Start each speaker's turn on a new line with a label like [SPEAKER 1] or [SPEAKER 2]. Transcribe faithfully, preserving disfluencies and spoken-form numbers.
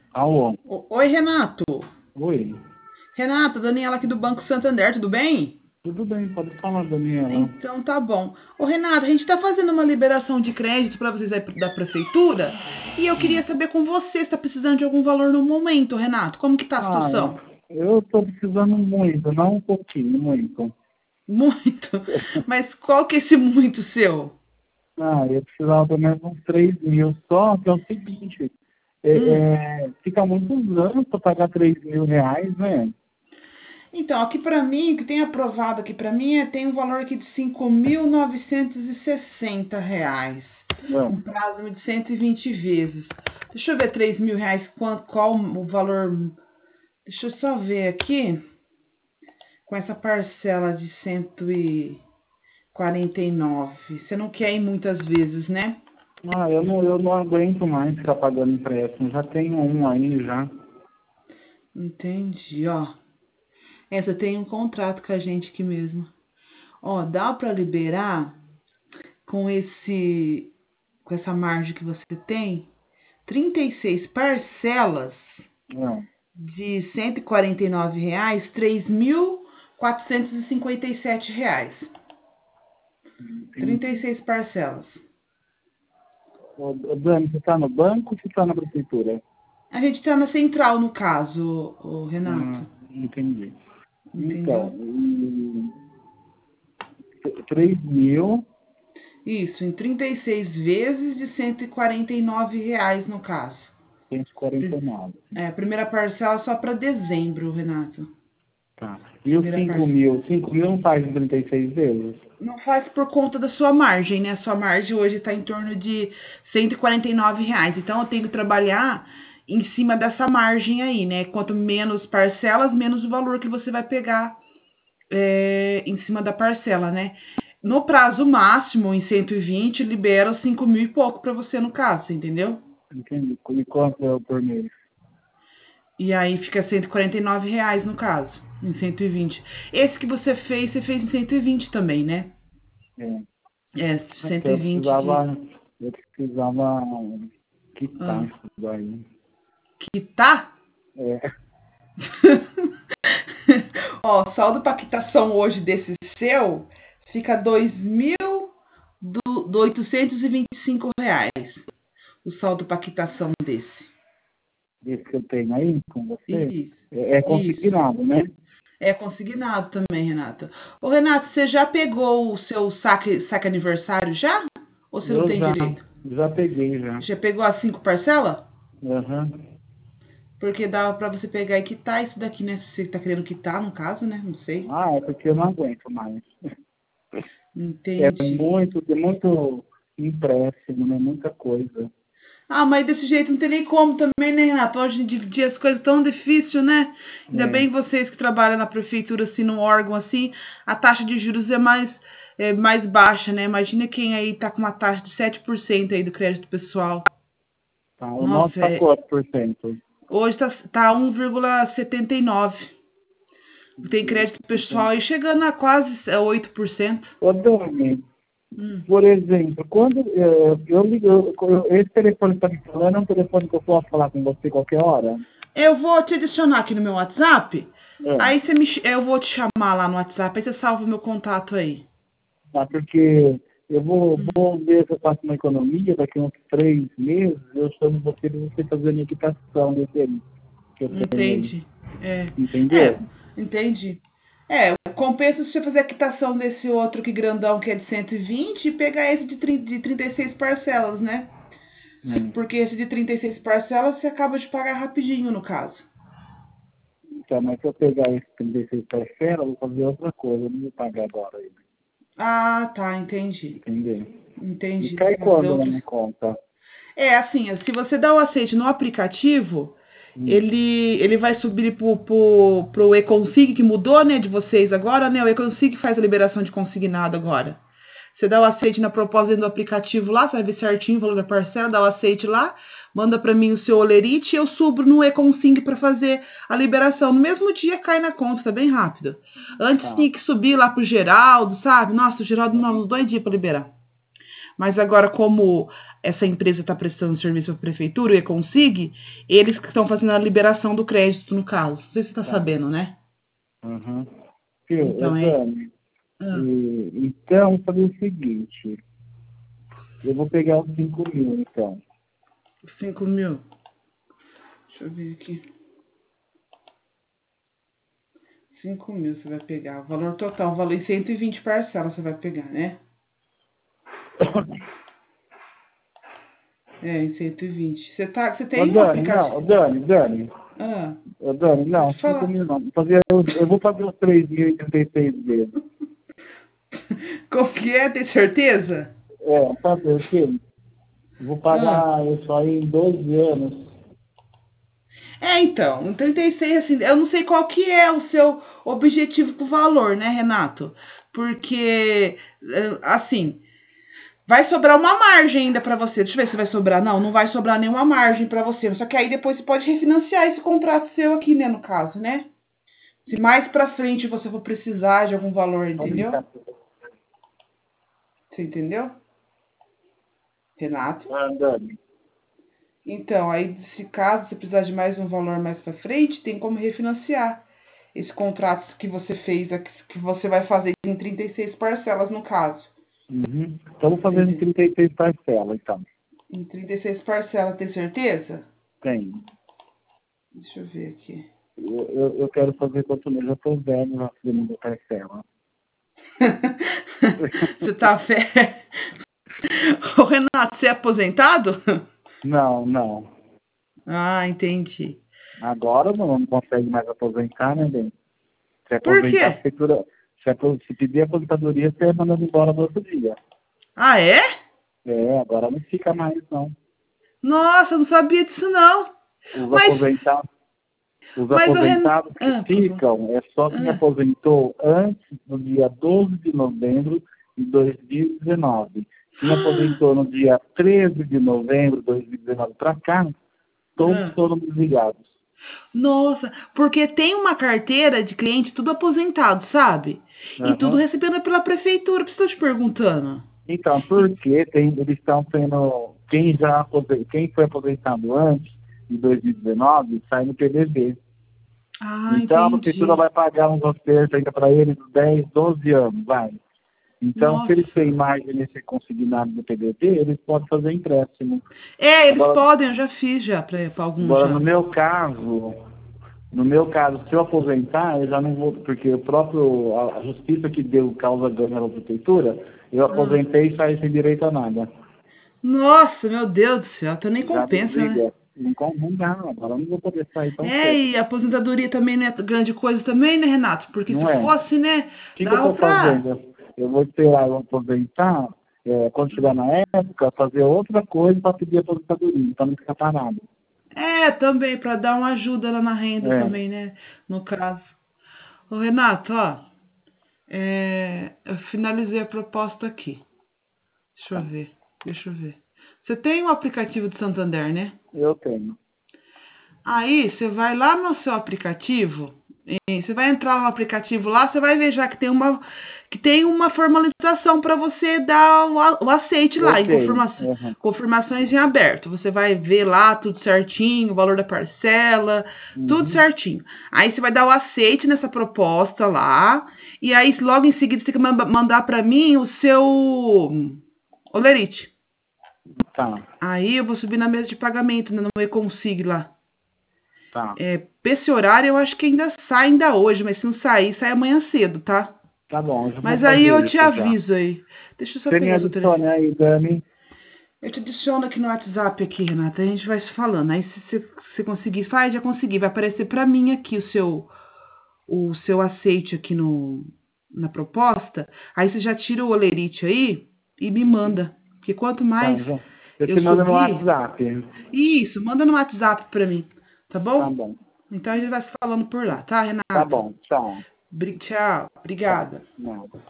[SPEAKER 1] Alô?
[SPEAKER 2] O- Oi, Renato.
[SPEAKER 1] Oi.
[SPEAKER 2] Renato, Daniela aqui do Banco Santander, tudo bem?
[SPEAKER 1] Tudo bem, pode falar, Daniela.
[SPEAKER 2] Então tá bom. Ô, Renato, a gente está fazendo uma liberação de crédito para vocês aí da prefeitura e eu queria saber com você se está precisando de algum valor no momento, Renato. Como que tá a
[SPEAKER 1] Ah,
[SPEAKER 2] situação?
[SPEAKER 1] eu tô precisando muito, não um pouquinho, muito.
[SPEAKER 2] Muito. Mas qual que é esse muito seu?
[SPEAKER 1] Ah, eu precisava pelo menos uns três mil só, que é o seguinte, é,
[SPEAKER 2] Hum.
[SPEAKER 1] é, fica muitos anos para pagar três mil reais, né?
[SPEAKER 2] Então, aqui para mim, o que tem aprovado aqui para mim, é, tem um valor aqui de cinco mil novecentos e sessenta reais.
[SPEAKER 1] Não.
[SPEAKER 2] Um prazo de cento e vinte vezes. Deixa eu ver três mil reais, qual, qual o valor. Deixa eu só ver aqui, com essa parcela de cento e quarenta e nove. Você não quer ir muitas vezes, né?
[SPEAKER 1] Ah, eu não, eu não aguento mais ficar pagando empréstimo, já tenho um aí já.
[SPEAKER 2] Entendi, ó. Essa tem um contrato com a gente aqui mesmo. Ó, dá para liberar com esse, com essa margem que você tem, trinta e seis parcelas
[SPEAKER 1] Não,
[SPEAKER 2] de cento e quarenta e nove reais, três mil quatrocentos e cinquenta e sete reais. trinta e
[SPEAKER 1] entendi.
[SPEAKER 2] seis parcelas.
[SPEAKER 1] Ô, ô, Dani, você está no banco ou você está na prefeitura?
[SPEAKER 2] A gente tá na central, no caso, o
[SPEAKER 1] Ah,
[SPEAKER 2] Renato.
[SPEAKER 1] entendi. Então,
[SPEAKER 2] Entendeu?
[SPEAKER 1] e três mil,
[SPEAKER 2] Isso, em trinta e seis vezes de cento e quarenta e nove reais no caso.
[SPEAKER 1] cento e quarenta e nove.
[SPEAKER 2] É, primeira parcela só para dezembro, Renato.
[SPEAKER 1] Tá. E os
[SPEAKER 2] Primeira
[SPEAKER 1] cinco
[SPEAKER 2] parcela.
[SPEAKER 1] mil? cinco mil não faz trinta e seis vezes?
[SPEAKER 2] Não faz por conta da sua margem, né? A sua margem hoje está em torno de cento e quarenta e nove reais. Então eu tenho que trabalhar em cima dessa margem aí, né? Quanto menos parcelas, menos o valor que você vai pegar é, em cima da parcela, né? No prazo máximo, em cento e vinte, libera os cinco mil e pouco para você no caso, entendeu?
[SPEAKER 1] Entendi. E quanto é por mês?
[SPEAKER 2] E aí fica cento e quarenta e nove reais no caso, em cento e vinte. Esse que você fez, você fez em cento e vinte também, né?
[SPEAKER 1] É.
[SPEAKER 2] É,
[SPEAKER 1] Até
[SPEAKER 2] cento e
[SPEAKER 1] eu
[SPEAKER 2] vinte de...
[SPEAKER 1] precisava, eu precisava quitar
[SPEAKER 2] Ah,
[SPEAKER 1] isso daí.
[SPEAKER 2] que tá?
[SPEAKER 1] É.
[SPEAKER 2] Ó, saldo para quitação hoje desse seu fica dois mil oitocentos e vinte e cinco reais. O saldo para quitação desse.
[SPEAKER 1] Esse que eu tenho aí com você,
[SPEAKER 2] Isso,
[SPEAKER 1] é, é
[SPEAKER 2] isso.
[SPEAKER 1] consignado, né?
[SPEAKER 2] É consignado também, Renata. Ô, Renato, você já pegou o seu saque, saque aniversário já? Ou você não
[SPEAKER 1] Eu
[SPEAKER 2] tem
[SPEAKER 1] já,
[SPEAKER 2] direito?
[SPEAKER 1] já peguei já.
[SPEAKER 2] Já pegou as cinco parcelas?
[SPEAKER 1] Aham.
[SPEAKER 2] Porque dava pra você pegar e quitar isso daqui, né? Se você tá querendo quitar, no caso, né? Não sei.
[SPEAKER 1] Ah, é porque eu não aguento mais. É
[SPEAKER 2] Entendi.
[SPEAKER 1] muito, é muito empréstimo, né? Muita coisa.
[SPEAKER 2] Ah, mas desse jeito não tem nem como também, né, Renato? Hoje em dia as coisas tão difíceis, né? Ainda
[SPEAKER 1] É.
[SPEAKER 2] bem vocês que trabalham na prefeitura, assim, num órgão assim, a taxa de juros é mais, é mais baixa, né? Imagina quem aí tá com uma taxa de sete por cento aí do crédito pessoal.
[SPEAKER 1] Tá, o nosso
[SPEAKER 2] Nossa,
[SPEAKER 1] tá
[SPEAKER 2] é,
[SPEAKER 1] quanto por cento?
[SPEAKER 2] hoje tá, tá um vírgula setenta e nove. Tem crédito pessoal aí chegando a quase é, oito por cento.
[SPEAKER 1] Ô, Dani,
[SPEAKER 2] Hum.
[SPEAKER 1] por exemplo, quando eu, eu ligo, eu- eu- esse telefone que tá me falando é um telefone que eu posso falar com você qualquer hora?
[SPEAKER 2] Eu vou te adicionar aqui no meu WhatsApp.
[SPEAKER 1] É.
[SPEAKER 2] Aí você me, ch- eu vou te chamar lá no WhatsApp. Aí você salva o meu contato aí.
[SPEAKER 1] Tá, porque eu vou, vou ver se eu faço uma economia daqui a uns três meses, eu chamo você para você fazer a minha quitação desse aí, que eu tenho aí.
[SPEAKER 2] Entendi. É, é,
[SPEAKER 1] Entendeu?
[SPEAKER 2] entendi. É, compensa se você fazer a quitação desse outro que grandão que é de cento e vinte e pegar esse de, trinta de trinta e seis parcelas, né? Se-
[SPEAKER 1] É.
[SPEAKER 2] Porque esse de trinta e seis parcelas você acaba de pagar rapidinho, no caso.
[SPEAKER 1] Então, mas se eu pegar esse trinta e seis parcelas, eu vou fazer outra coisa, eu não vou pagar agora ele.
[SPEAKER 2] Ah, tá, entendi.
[SPEAKER 1] Entendeu? E
[SPEAKER 2] Entendi. Você
[SPEAKER 1] cai
[SPEAKER 2] vai fazer
[SPEAKER 1] quando na
[SPEAKER 2] outros.
[SPEAKER 1] minha conta?
[SPEAKER 2] É, assim, se você dá o aceite no aplicativo,
[SPEAKER 1] Hum.
[SPEAKER 2] ele, ele vai subir pro, pro, pro E-Consig, que mudou, né, de vocês agora, né? O E-Consig faz a liberação de consignado agora. Você dá o aceite na proposta dentro do aplicativo lá, você vai ver certinho o valor da parcela, dá o aceite lá, manda para mim o seu olerite e eu subo no E-Consig para fazer a liberação. No mesmo dia cai na conta, tá bem rápido. Antes
[SPEAKER 1] Tá.
[SPEAKER 2] tinha que subir lá pro Geraldo, sabe? Nossa, o Geraldo demorou uns dois dias para liberar. Mas agora, como essa empresa está prestando serviço para a prefeitura, e consiga, eles que estão fazendo a liberação do crédito, no caso. Não sei se você está
[SPEAKER 1] Tá.
[SPEAKER 2] sabendo, né?
[SPEAKER 1] Uhum. Filho,
[SPEAKER 2] Então,
[SPEAKER 1] ô,
[SPEAKER 2] é...
[SPEAKER 1] Dani,
[SPEAKER 2] Ah,
[SPEAKER 1] e, então, vou fazer o seguinte. Eu vou pegar os cinco mil, então.
[SPEAKER 2] cinco mil. Deixa eu ver aqui. cinco mil você vai pegar. O valor total, o valor em cento e vinte parcelas você vai pegar, né? É, em cento e vinte. Você, tá, você
[SPEAKER 1] Ô,
[SPEAKER 2] tem um
[SPEAKER 1] Dani, não, ô,
[SPEAKER 2] aplicativo?
[SPEAKER 1] Dani, Dani.
[SPEAKER 2] Ah,
[SPEAKER 1] Ô, Dani, não,
[SPEAKER 2] pode
[SPEAKER 1] cinco
[SPEAKER 2] falar.
[SPEAKER 1] mil não. Vou fazer, eu, eu vou fazer os três mil e trinta e seis vezes.
[SPEAKER 2] Como que é? Tem certeza?
[SPEAKER 1] É, sabe por quê? Vou
[SPEAKER 2] Ah.
[SPEAKER 1] pagar isso aí em doze anos.
[SPEAKER 2] É, então, um trinta e seis, assim, eu não sei qual que é o seu objetivo com o valor, né, Renato? Porque, eh, assim, vai sobrar uma margem ainda pra você. Deixa eu ver se vai sobrar. Não, não vai sobrar nenhuma margem pra você. Só que aí depois você pode refinanciar esse contrato seu aqui, né, no caso, né? Se mais pra frente você for precisar de algum valor, entendeu? Você entendeu? Renato?
[SPEAKER 1] Ah, Dani.
[SPEAKER 2] Então, aí, se caso você precisar de mais um valor mais pra frente, tem como refinanciar esse contrato que você fez, aqui, que você vai fazer em trinta e seis parcelas, no caso.
[SPEAKER 1] Uhum. Então, vou fazer em
[SPEAKER 2] Entendeu?
[SPEAKER 1] trinta e seis parcelas, então.
[SPEAKER 2] Em trinta e seis parcelas, tem certeza?
[SPEAKER 1] Tem.
[SPEAKER 2] Deixa eu ver aqui.
[SPEAKER 1] Eu, eu, eu quero fazer quanto eu já estou velho na segunda parcela.
[SPEAKER 2] Você tá fé? Ô, Renato, você é aposentado?
[SPEAKER 1] Não, não.
[SPEAKER 2] Ah, entendi.
[SPEAKER 1] Agora não, não consegue mais aposentar, né, bem? Se
[SPEAKER 2] Por
[SPEAKER 1] aposentar, a
[SPEAKER 2] quê?
[SPEAKER 1] prefeitura, se, apo- se pedir aposentadoria, você é mandado embora no outro dia.
[SPEAKER 2] Ah, é?
[SPEAKER 1] É, agora não fica mais, não.
[SPEAKER 2] Nossa, eu não sabia disso, não.
[SPEAKER 1] Os
[SPEAKER 2] Mas,
[SPEAKER 1] aposentados, os
[SPEAKER 2] mas o Renato...
[SPEAKER 1] aposentados que
[SPEAKER 2] Ah, por favor.
[SPEAKER 1] ficam é só quem
[SPEAKER 2] Ah.
[SPEAKER 1] aposentou antes do dia doze de novembro de dois mil e dezenove. Quem aposentou no dia treze de novembro de dois mil e dezenove para cá, todos
[SPEAKER 2] Ah.
[SPEAKER 1] foram desligados.
[SPEAKER 2] Nossa, porque tem uma carteira de cliente tudo aposentado, sabe? E tudo
[SPEAKER 1] Aham.
[SPEAKER 2] recebendo pela prefeitura, por isso que eu tô te perguntando.
[SPEAKER 1] Então, porque tem, eles estão sendo, quem já apose- quem foi aposentado antes de dois mil e dezenove, sai no P D V.
[SPEAKER 2] Ah,
[SPEAKER 1] Então a prefeitura
[SPEAKER 2] entendi.
[SPEAKER 1] vai pagar uns acertos ainda para eles de dez, doze anos, vai. Então, se eles
[SPEAKER 2] Nossa.
[SPEAKER 1] têm margem nesse consignado do P D V, eles podem fazer empréstimo.
[SPEAKER 2] É, eles
[SPEAKER 1] Agora,
[SPEAKER 2] podem, eu já fiz já pra, pra alguns
[SPEAKER 1] agora, no
[SPEAKER 2] já.
[SPEAKER 1] meu caso, no meu caso, se eu aposentar, eu já não vou, porque o próprio, a, a justiça que deu causa ganha à prefeitura, eu
[SPEAKER 2] Ah.
[SPEAKER 1] aposentei e saí sem direito a nada.
[SPEAKER 2] Nossa, meu Deus do céu, então nem
[SPEAKER 1] Já
[SPEAKER 2] compensa, né?
[SPEAKER 1] desliga. Não, com- não dá, agora eu não vou poder sair tão
[SPEAKER 2] É,
[SPEAKER 1] cedo.
[SPEAKER 2] e a aposentadoria também não é grande coisa também, né, Renato? Porque se
[SPEAKER 1] Não é? O
[SPEAKER 2] fosse, né,
[SPEAKER 1] que, que eu
[SPEAKER 2] dava
[SPEAKER 1] estou
[SPEAKER 2] pra...
[SPEAKER 1] fazendo? Eu vou esperar eu aposentar, é, quando chegar na época, fazer outra coisa para pedir aposentadoria, para não ficar parado.
[SPEAKER 2] É, também, pra dar uma ajuda lá na renda
[SPEAKER 1] É,
[SPEAKER 2] também, né, no caso. Ô, Renato, ó, é, eu finalizei a proposta aqui. Deixa eu
[SPEAKER 1] tá.
[SPEAKER 2] ver, deixa eu ver. Você tem o aplicativo do Santander, né?
[SPEAKER 1] Eu tenho.
[SPEAKER 2] Aí você vai lá no seu aplicativo, e você vai entrar no aplicativo lá, você vai ver já que tem uma, que tem uma formalização para você dar o, a- o aceite lá, em
[SPEAKER 1] Ok.
[SPEAKER 2] confirmação,
[SPEAKER 1] Uhum.
[SPEAKER 2] confirmações em aberto. Você vai ver lá tudo certinho, o valor da parcela, tudo
[SPEAKER 1] Uhum.
[SPEAKER 2] certinho. Aí você vai dar o aceite nessa proposta lá, e aí logo em seguida você tem que manda- mandar para mim o seu olerite.
[SPEAKER 1] Tá,
[SPEAKER 2] Aí eu vou subir na mesa de pagamento, né, no e-consig lá.
[SPEAKER 1] tá.
[SPEAKER 2] É, pra esse horário eu acho que ainda sai ainda hoje, mas se não sair, sai amanhã cedo, tá?
[SPEAKER 1] Tá bom, eu já vou
[SPEAKER 2] Mas aí
[SPEAKER 1] fazer
[SPEAKER 2] eu te
[SPEAKER 1] isso já.
[SPEAKER 2] aviso aí. Deixa eu só
[SPEAKER 1] Você me
[SPEAKER 2] pegar o seu telefone.
[SPEAKER 1] adicione aí, Dani.
[SPEAKER 2] Eu te adiciono aqui no WhatsApp aqui, Renata. A gente vai se falando. Aí se você se conseguir, faz, já consegui. Vai aparecer pra mim aqui o seu o seu aceite aqui no na proposta. Aí você já tira o olerite aí e me manda. Porque quanto
[SPEAKER 1] Tá,
[SPEAKER 2] mais
[SPEAKER 1] já. Eu
[SPEAKER 2] eu
[SPEAKER 1] te mando no
[SPEAKER 2] subir,
[SPEAKER 1] WhatsApp.
[SPEAKER 2] isso, manda no WhatsApp pra mim, tá
[SPEAKER 1] Tá
[SPEAKER 2] bom?
[SPEAKER 1] bom.
[SPEAKER 2] Então a gente vai se falando por lá, tá,
[SPEAKER 1] Tá
[SPEAKER 2] Renato?
[SPEAKER 1] bom, tchau.
[SPEAKER 2] Bri- Tchau,
[SPEAKER 1] Tchau.
[SPEAKER 2] obrigada.
[SPEAKER 1] Nada.